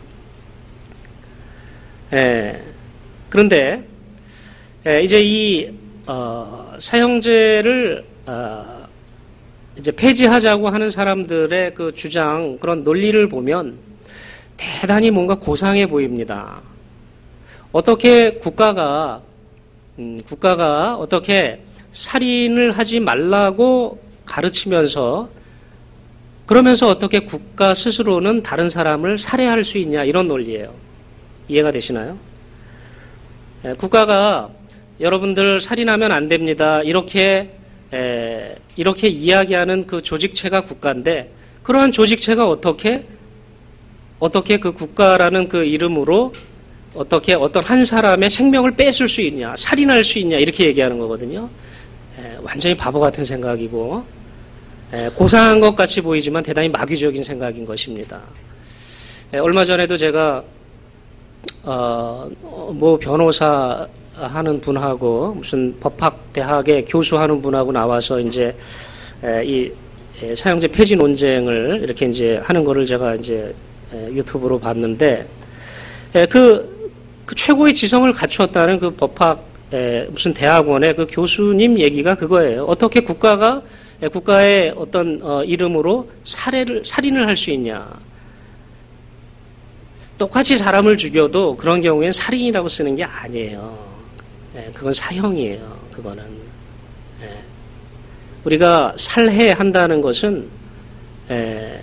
예, 그런데 이제 이 어, 사형제를 어, 이제 폐지하자고 하는 사람들의 그 주장 그런 논리를 보면 대단히 뭔가 고상해 보입니다. 어떻게 국가가 음, 국가가 어떻게 살인을 하지 말라고 가르치면서 그러면서 어떻게 국가 스스로는 다른 사람을 살해할 수 있냐 이런 논리예요. 이해가 되시나요? 에, 국가가 여러분들 살인하면 안 됩니다. 이렇게 에, 이렇게 이야기하는 그 조직체가 국가인데 그러한 조직체가 어떻게 어떻게 그 국가라는 그 이름으로 어떻게 어떤 한 사람의 생명을 뺏을 수 있냐, 살인할 수 있냐 이렇게 얘기하는 거거든요. 에, 완전히 바보 같은 생각이고 에, 고상한 것 같이 보이지만 대단히 마귀적인 생각인 것입니다. 에, 얼마 전에도 제가 어, 뭐 변호사 하는 분하고 무슨 법학 대학의 교수하는 분하고 나와서 이제 에, 이 에, 사형제 폐지 논쟁을 이렇게 이제 하는 거를 제가 이제 에, 유튜브로 봤는데 에, 그 그 최고의 지성을 갖추었다는 그 법학 에, 무슨 대학원의 그 교수님 얘기가 그거예요. 어떻게 국가가 에, 국가의 어떤 어, 이름으로 살해를 살인을 할 수 있냐? 똑같이 사람을 죽여도 그런 경우에는 살인이라고 쓰는 게 아니에요. 에, 그건 사형이에요. 그거는 에, 우리가 살해한다는 것은 에,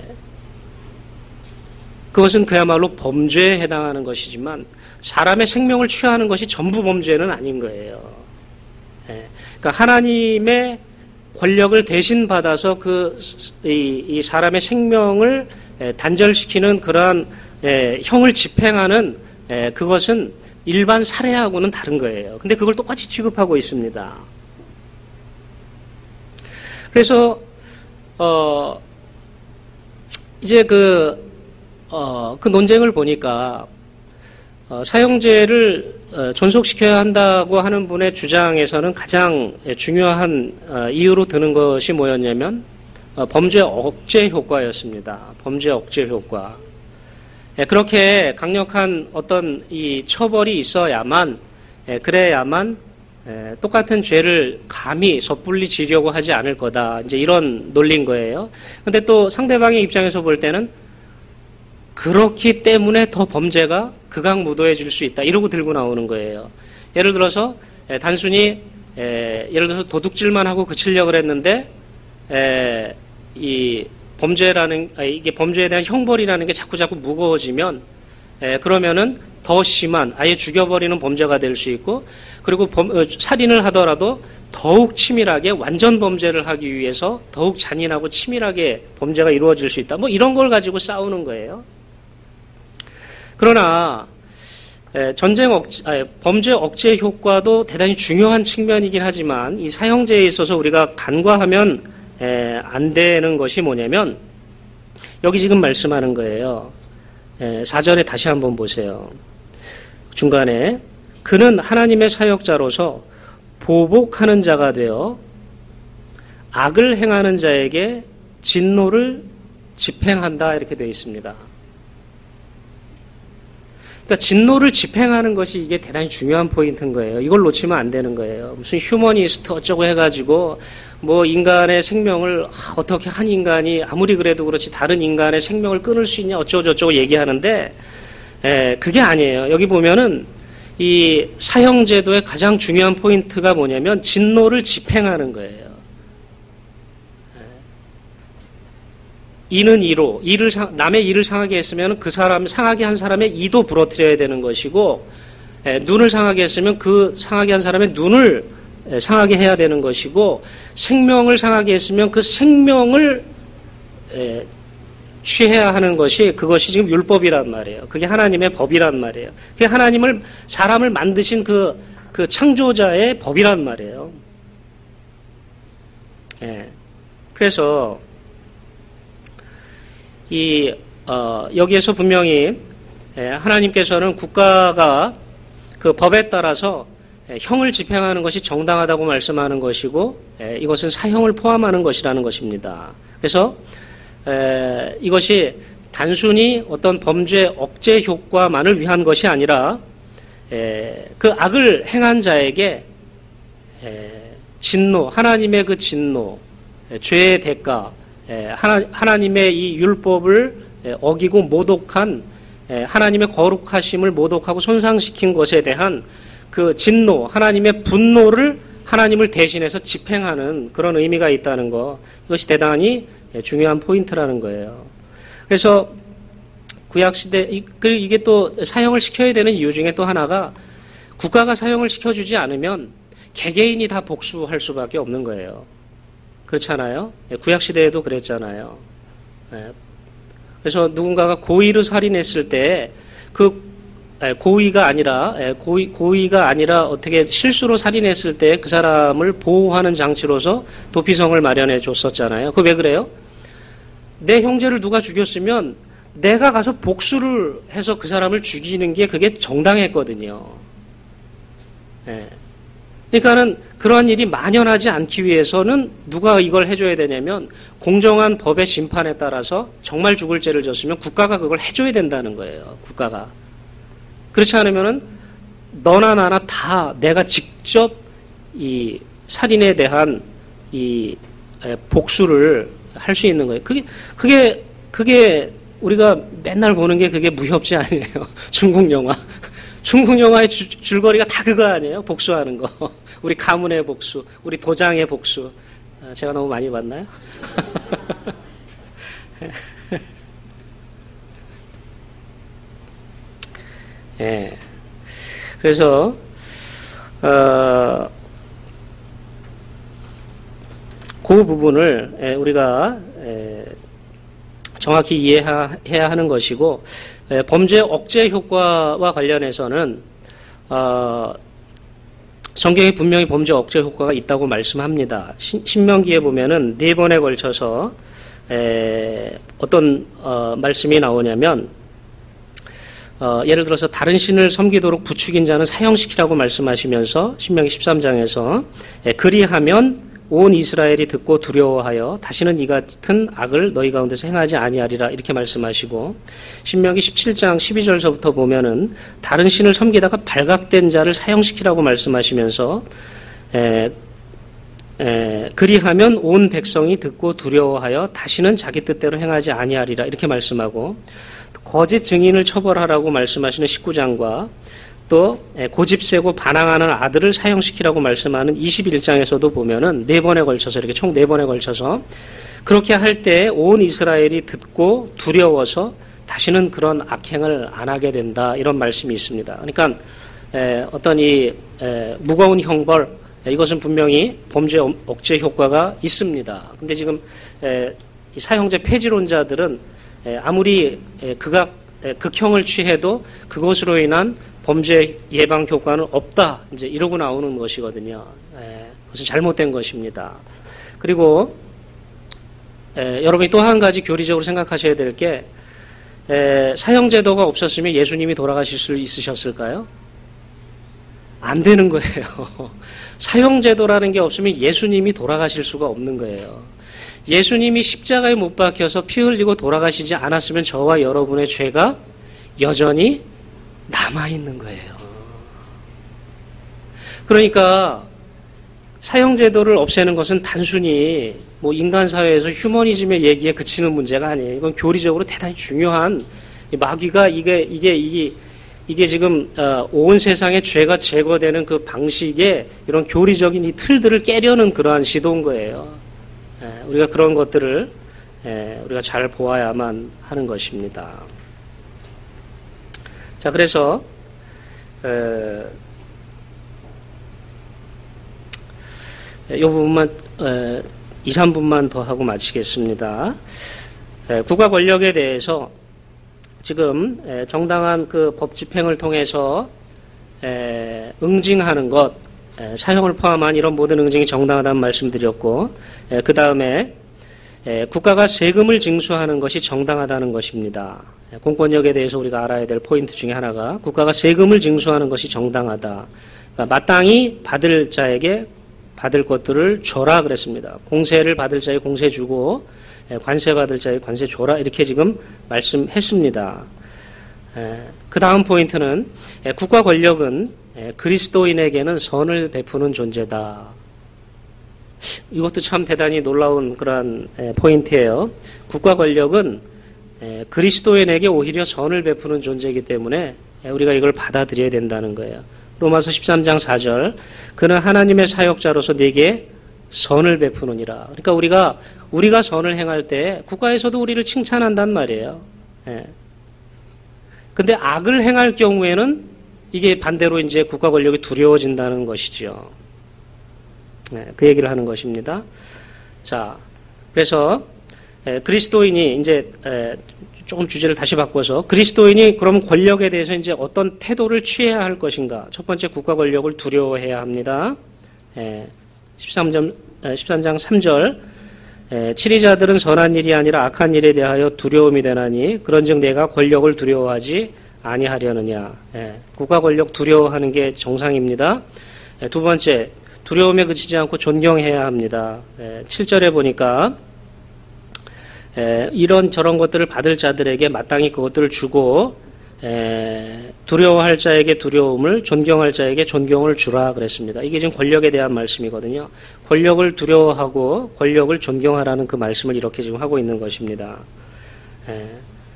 그것은 그야말로 범죄에 해당하는 것이지만 사람의 생명을 취하는 것이 전부 범죄는 아닌 거예요. 예. 그러니까 하나님의 권력을 대신 받아서 그, 이, 이 사람의 생명을 예, 단절시키는 그러한 예, 형을 집행하는 예, 그것은 일반 살해하고는 다른 거예요. 근데 그걸 똑같이 취급하고 있습니다. 그래서, 어, 이제 그, 어, 그 논쟁을 보니까 어, 사형제를 어, 존속시켜야 한다고 하는 분의 주장에서는 가장 중요한 어, 이유로 드는 것이 뭐였냐면 어, 범죄 억제 효과였습니다. 범죄 억제 효과. 예, 그렇게 강력한 어떤 이 처벌이 있어야만 예, 그래야만 예, 똑같은 죄를 감히 섣불리 지려고 하지 않을 거다. 이제 이런 논리인 거예요. 근데 또 상대방의 입장에서 볼 때는 그렇기 때문에 더 범죄가 극악무도해질 수 있다. 이러고 들고 나오는 거예요. 예를 들어서 에, 단순히 에, 예를 들어서 도둑질만 하고 그치려고 했는데 에, 이 범죄라는 아, 이게 범죄에 대한 형벌이라는 게 자꾸 자꾸 무거워지면 에, 그러면은 더 심한 아예 죽여버리는 범죄가 될 수 있고 그리고 범, 어, 살인을 하더라도 더욱 치밀하게 완전 범죄를 하기 위해서 더욱 잔인하고 치밀하게 범죄가 이루어질 수 있다. 뭐 이런 걸 가지고 싸우는 거예요. 그러나 전쟁 억제, 아니, 범죄 억제 효과도 대단히 중요한 측면이긴 하지만 이 사형제에 있어서 우리가 간과하면 에, 안 되는 것이 뭐냐면 여기 지금 말씀하는 거예요. 에, 사 절에 다시 한번 보세요. 중간에 그는 하나님의 사역자로서 보복하는 자가 되어 악을 행하는 자에게 진노를 집행한다 이렇게 되어 있습니다. 그러니까 진노를 집행하는 것이 이게 대단히 중요한 포인트인 거예요. 이걸 놓치면 안 되는 거예요. 무슨 휴머니스트 어쩌고 해가지고 뭐 인간의 생명을 어떻게 한 인간이 아무리 그래도 그렇지 다른 인간의 생명을 끊을 수 있냐 어쩌고 저쩌고 얘기하는데 에, 그게 아니에요. 여기 보면은 이 사형제도의 가장 중요한 포인트가 뭐냐면 진노를 집행하는 거예요. 이는 이로 이를 남의 일을 상하게 했으면 그 사람 상하게 한 사람의 이도 부러뜨려야 되는 것이고 에, 눈을 상하게 했으면 그 상하게 한 사람의 눈을 에, 상하게 해야 되는 것이고 생명을 상하게 했으면 그 생명을 에, 취해야 하는 것이 그것이 지금 율법이란 말이에요. 그게 하나님의 법이란 말이에요. 그게 하나님을 사람을 만드신 그, 그 창조자의 법이란 말이에요. 에, 그래서 이, 어, 여기에서 분명히, 예, 하나님께서는 국가가 그 법에 따라서 예, 형을 집행하는 것이 정당하다고 말씀하는 것이고, 예, 이것은 사형을 포함하는 것이라는 것입니다. 그래서, 에, 이것이 단순히 어떤 범죄 억제 효과만을 위한 것이 아니라, 에, 그 악을 행한 자에게, 에, 진노, 하나님의 그 진노, 에, 죄의 대가, 하나, 하나님의 이 율법을 어기고 모독한 하나님의 거룩하심을 모독하고 손상시킨 것에 대한 그 진노, 하나님의 분노를 하나님을 대신해서 집행하는 그런 의미가 있다는 것, 이것이 대단히 중요한 포인트라는 거예요. 그래서 구약시대, 그리고 이게 또 사형을 시켜야 되는 이유 중에 또 하나가 국가가 사형을 시켜주지 않으면 개개인이 다 복수할 수밖에 없는 거예요. 그렇잖아요. 구약시대에도 그랬잖아요. 그래서 누군가가 고의로 살인했을 때 그 고의가 아니라 고의, 고의가 아니라 어떻게 실수로 살인했을 때 그 사람을 보호하는 장치로서 도피성을 마련해 줬었잖아요. 그거 왜 그래요? 내 형제를 누가 죽였으면 내가 가서 복수를 해서 그 사람을 죽이는 게 그게 정당했거든요. 네. 그러니까는 그러한 일이 만연하지 않기 위해서는 누가 이걸 해줘야 되냐면 공정한 법의 심판에 따라서 정말 죽을 죄를 졌으면 국가가 그걸 해줘야 된다는 거예요. 국가가. 그렇지 않으면은 너나 나나 다 내가 직접 이 살인에 대한 이 복수를 할 수 있는 거예요. 그게 그게 그게 우리가 맨날 보는 게 그게 무협지 아니에요. 중국 영화. 중국 영화의 주, 줄거리가 다 그거 아니에요? 복수하는 거. 우리 가문의 복수, 우리 도장의 복수. 아, 제가 너무 많이 봤나요? 예. 그래서, 어, 그 부분을 예, 우리가 예, 정확히 이해해야 하는 것이고, 예, 범죄 억제 효과와 관련해서는 어, 성경에 분명히 범죄 억제 효과가 있다고 말씀합니다. 신, 신명기에 보면은 네 번에 걸쳐서 에, 어떤 어, 말씀이 나오냐면 어, 예를 들어서 다른 신을 섬기도록 부추긴 자는 사형시키라고 말씀하시면서 신명기 십삼 장에서 에, 그리하면 온 이스라엘이 듣고 두려워하여 다시는 이 같은 악을 너희 가운데서 행하지 아니하리라 이렇게 말씀하시고 신명기 십칠 장 십이 절서부터 보면은 다른 신을 섬기다가 발각된 자를 사형시키라고 말씀하시면서 에, 에, 그리하면 온 백성이 듣고 두려워하여 다시는 자기 뜻대로 행하지 아니하리라 이렇게 말씀하고 거짓 증인을 처벌하라고 말씀하시는 십구 장과 또 고집세고 반항하는 아들을 사형시키라고 말씀하는 이십일 장에서도 보면은 네 번에 걸쳐서 이렇게 총 네 번에 걸쳐서 그렇게 할 때 온 이스라엘이 듣고 두려워서 다시는 그런 악행을 안 하게 된다 이런 말씀이 있습니다. 그러니까 어떤 이 무거운 형벌 이것은 분명히 범죄 억제 효과가 있습니다. 근데 지금 사형제 폐지론자들은 아무리 극악 극형을 취해도 그것으로 인한 범죄 예방 효과는 없다. 이제 이러고 나오는 것이거든요. 에, 그것은 잘못된 것입니다. 그리고 에, 여러분이 또 한 가지 교리적으로 생각하셔야 될 게 사형제도가 없었으면 예수님이 돌아가실 수 있으셨을까요? 안 되는 거예요. 사형제도라는 게 없으면 예수님이 돌아가실 수가 없는 거예요. 예수님이 십자가에 못 박혀서 피 흘리고 돌아가시지 않았으면 저와 여러분의 죄가 여전히 남아있는 거예요. 그러니까 사형제도를 없애는 것은 단순히 뭐 인간사회에서 휴머니즘의 얘기에 그치는 문제가 아니에요. 이건 교리적으로 대단히 중요한, 마귀가 이게, 이게, 이게, 이게 지금, 어, 온 세상의 죄가 제거되는 그 방식의 이런 교리적인 이 틀들을 깨려는 그러한 시도인 거예요. 에, 우리가 그런 것들을, 에, 우리가 잘 보아야만 하는 것입니다. 자, 그래서, 에, 이 부분만, 에, 이, 삼 분만 더 하고 마치겠습니다. 에, 국가 권력에 대해서 지금 에, 정당한 그 법 집행을 통해서 에, 응징하는 것, 에, 사형을 포함한 이런 모든 응징이 정당하다는 말씀드렸고, 그 다음에 국가가 세금을 징수하는 것이 정당하다는 것입니다. 에, 공권력에 대해서 우리가 알아야 될 포인트 중에 하나가 국가가 세금을 징수하는 것이 정당하다. 그러니까 마땅히 받을 자에게 받을 것들을 줘라 그랬습니다. 공세를 받을 자에 공세 주고 관세 받을 자에 관세 줘라 이렇게 지금 말씀했습니다. 그 다음 포인트는 국가 권력은 그리스도인에게는 선을 베푸는 존재다. 이것도 참 대단히 놀라운 그런 포인트예요. 국가 권력은 그리스도인에게 오히려 선을 베푸는 존재이기 때문에 우리가 이걸 받아들여야 된다는 거예요. 로마서 십삼 장 사 절 그는 하나님의 사역자로서 네게 선을 베푸느니라. 그러니까 우리가 우리가 선을 행할 때 국가에서도 우리를 칭찬한단 말이에요. 예. 근데 악을 행할 경우에는 이게 반대로 이제 국가 권력이 두려워진다는 것이죠. 예, 그 얘기를 하는 것입니다. 자, 그래서 예, 그리스도인이 이제 예, 조금 주제를 다시 바꿔서 그리스도인이 그럼 권력에 대해서 이제 어떤 태도를 취해야 할 것인가? 첫 번째 국가 권력을 두려워해야 합니다. 예, 십삼 장 삼 절 예, 치리자들은 선한 일이 아니라 악한 일에 대하여 두려움이 되나니 그런즉 내가 권력을 두려워하지 아니하려느냐. 예, 국가 권력 두려워하는 게 정상입니다. 예, 두 번째 두려움에 그치지 않고 존경해야 합니다. 예, 칠 절에 보니까 에, 이런 저런 것들을 받을 자들에게 마땅히 그것들을 주고 에, 두려워할 자에게 두려움을 존경할 자에게 존경을 주라 그랬습니다. 이게 지금 권력에 대한 말씀이거든요. 권력을 두려워하고 권력을 존경하라는 그 말씀을 이렇게 지금 하고 있는 것입니다. 에,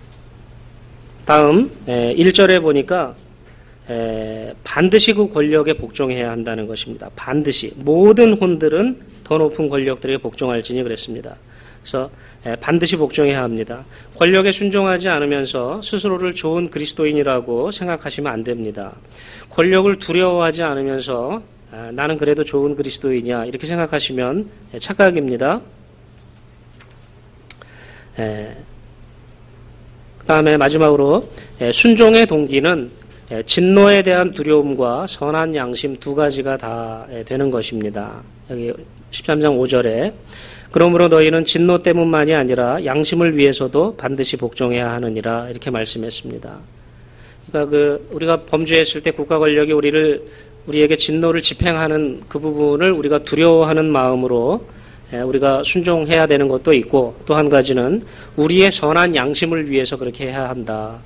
다음 에, 일 절에 보니까 에, 반드시 그 권력에 복종해야 한다는 것입니다. 반드시 모든 혼들은 더 높은 권력들에게 복종할지니 그랬습니다. 그래서 반드시 복종해야 합니다. 권력에 순종하지 않으면서 스스로를 좋은 그리스도인이라고 생각하시면 안 됩니다. 권력을 두려워하지 않으면서 나는 그래도 좋은 그리스도인이야 이렇게 생각하시면 착각입니다. 그 다음에 마지막으로 순종의 동기는 진노에 대한 두려움과 선한 양심 두 가지가 다 되는 것입니다. 여기 십삼 장 오 절에 그러므로 너희는 진노 때문만이 아니라 양심을 위해서도 반드시 복종해야 하느니라 이렇게 말씀했습니다. 그러니까 그 우리가 범죄했을 때 국가 권력이 우리를 우리에게 진노를 집행하는 그 부분을 우리가 두려워하는 마음으로 우리가 순종해야 되는 것도 있고 또 한 가지는 우리의 선한 양심을 위해서 그렇게 해야 한다.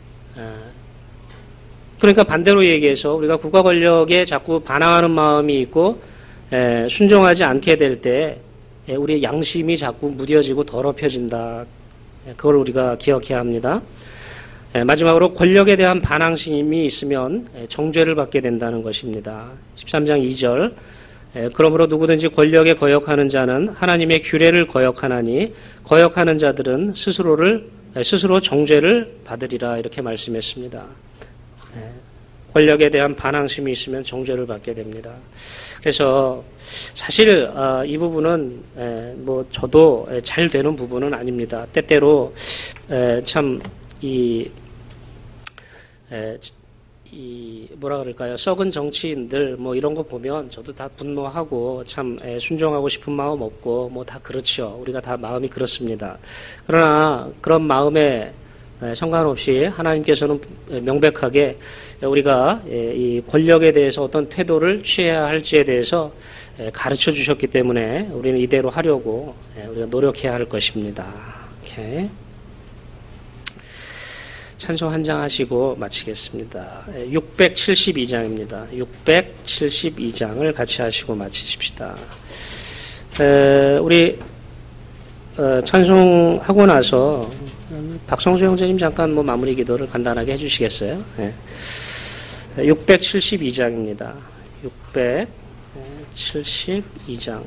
그러니까 반대로 얘기해서 우리가 국가 권력에 자꾸 반항하는 마음이 있고 순종하지 않게 될 때 우리의 양심이 자꾸 무뎌지고 더럽혀진다. 그걸 우리가 기억해야 합니다. 마지막으로 권력에 대한 반항심이 있으면 정죄를 받게 된다는 것입니다. 십삼 장 이 절 그러므로 누구든지 권력에 거역하는 자는 하나님의 규례를 거역하나니 거역하는 자들은 스스로를 스스로 정죄를 받으리라 이렇게 말씀했습니다. 권력에 대한 반항심이 있으면 정죄를 받게 됩니다. 그래서 사실 이 부분은 뭐 저도 잘 되는 부분은 아닙니다. 때때로 참 이 이 뭐라 그럴까요? 썩은 정치인들 뭐 이런 거 보면 저도 다 분노하고 참 에, 순종하고 싶은 마음 없고 뭐 다 그렇죠. 우리가 다 마음이 그렇습니다. 그러나 그런 마음에 에, 상관없이 하나님께서는 명백하게 우리가 에, 이 권력에 대해서 어떤 태도를 취해야 할지에 대해서 에, 가르쳐 주셨기 때문에 우리는 이대로 하려고 에, 우리가 노력해야 할 것입니다. 오케이. 찬송 한 장 하시고 마치겠습니다. 육백칠십이 장입니다. 육백칠십이 장을 같이 하시고 마치십시다. 에, 우리 어, 찬송하고 나서 박성수 형제님 잠깐 뭐 마무리 기도를 간단하게 해주시겠어요? 네. 육백칠십이 장입니다. 육백칠십이 장.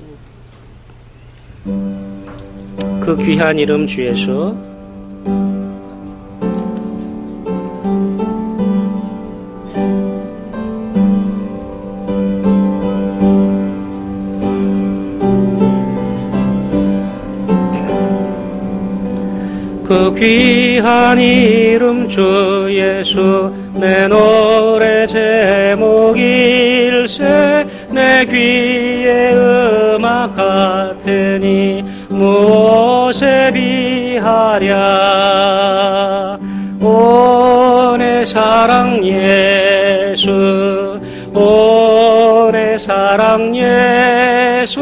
그 귀한 이름 주 예수. 그 귀한 이름 주 예수 내 노래 제목일세 내 귀에 음악 같으니 무엇에 비하랴 오 내 사랑 예수 오 내 사랑 예수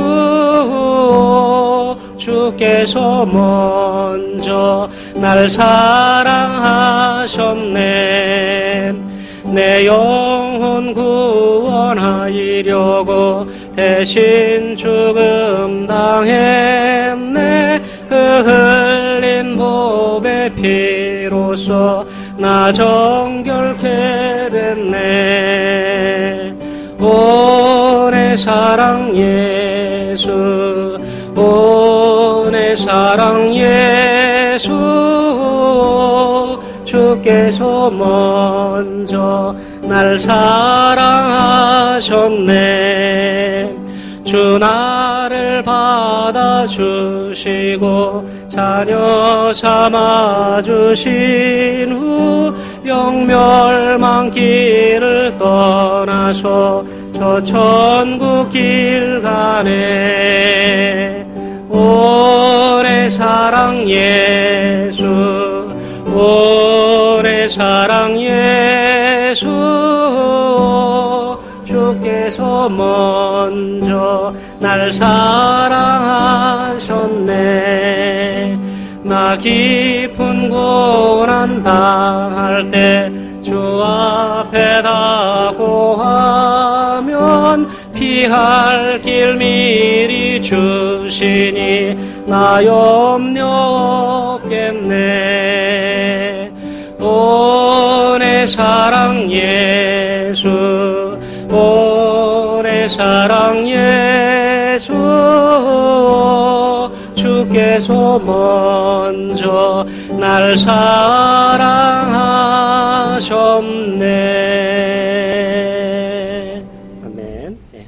주께서 먼저 날 사랑하셨네 내 영혼 구원하려고 대신 죽음 당했네 그 흘린 보배 피로써 나 정결케 됐네 오 내 사랑 예수 오 내 사랑 예수 주께서 먼저 날 사랑하셨네 주 나를 받아주시고 자녀 삼아주신 후 영멸망 길을 떠나서 저 천국 길 가네 오 내 사랑 예수 오 내 사랑 예수 주께서 먼저 날 사랑하셨네 나 깊은 고난 당할 때 주 앞에 다고하면 피할 길 미리 주시니 나 염려 없겠네 오 내 사랑 예수 오 내 사랑 예수 주께서 먼저 날 사랑하셨네 아멘. 네,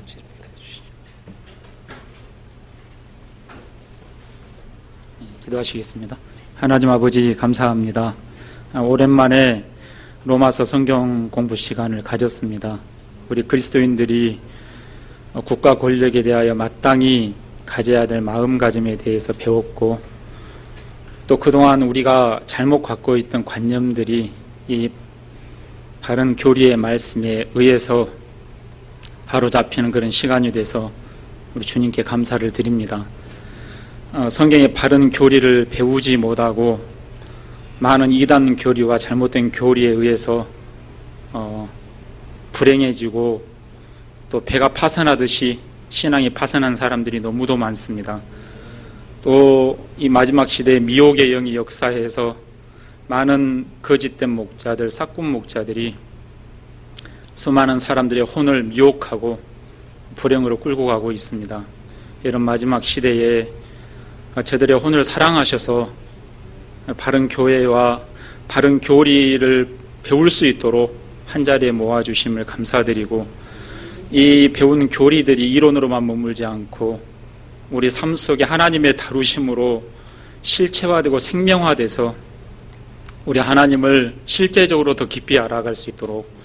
기도하시겠습니다. 하나님 아버지 감사합니다. 오랜만에 로마서 성경 공부 시간을 가졌습니다. 우리 그리스도인들이 국가 권력에 대하여 마땅히 가져야 될 마음가짐에 대해서 배웠고 또 그동안 우리가 잘못 갖고 있던 관념들이 이 바른 교리의 말씀에 의해서 바로 잡히는 그런 시간이 돼서 우리 주님께 감사를 드립니다. 어, 성경의 바른 교리를 배우지 못하고 많은 이단 교리와 잘못된 교리에 의해서 어, 불행해지고 또 배가 파산하듯이 신앙이 파산한 사람들이 너무도 많습니다. 또 이 마지막 시대에 미혹의 영이 역사해서 많은 거짓된 목자들, 삭군 목자들이 수많은 사람들의 혼을 미혹하고 불행으로 끌고 가고 있습니다. 이런 마지막 시대에 저들의 혼을 사랑하셔서 바른 교회와 바른 교리를 배울 수 있도록 한자리에 모아주심을 감사드리고 이 배운 교리들이 이론으로만 머물지 않고 우리 삶 속에 하나님의 다루심으로 실체화되고 생명화돼서 우리 하나님을 실제적으로 더 깊이 알아갈 수 있도록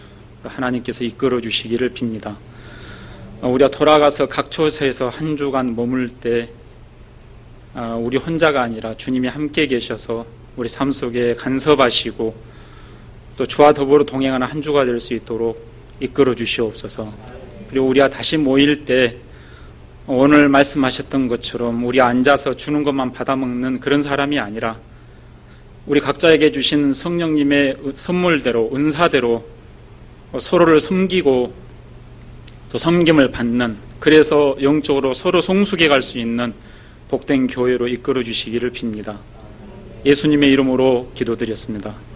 하나님께서 이끌어 주시기를 빕니다. 우리가 돌아가서 각 처소에서 한 주간 머물 때 우리 혼자가 아니라 주님이 함께 계셔서 우리 삶 속에 간섭하시고 또 주와 더불어 동행하는 한 주가 될 수 있도록 이끌어 주시옵소서. 그리고 우리가 다시 모일 때 오늘 말씀하셨던 것처럼 우리 앉아서 주는 것만 받아먹는 그런 사람이 아니라 우리 각자에게 주신 성령님의 선물대로 은사대로 서로를 섬기고 또 섬김을 받는, 그래서 영적으로 서로 성숙해 갈 수 있는 복된 교회로 이끌어 주시기를 빕니다. 예수님의 이름으로 기도드렸습니다.